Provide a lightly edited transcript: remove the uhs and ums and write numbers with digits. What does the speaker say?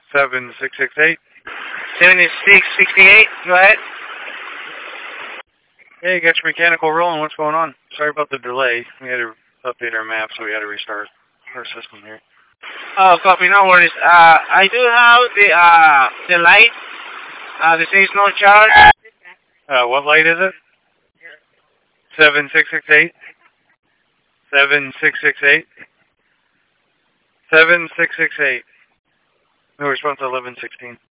7668. 7668, go ahead. Hey, got your mechanical rolling. What's going on? Sorry about the delay. We had to update our map, so we had to restart our system here. Oh, copy, no worries. I do have the light. This is no charge. What light is it? 7668. 7668. 7668. No response 1116.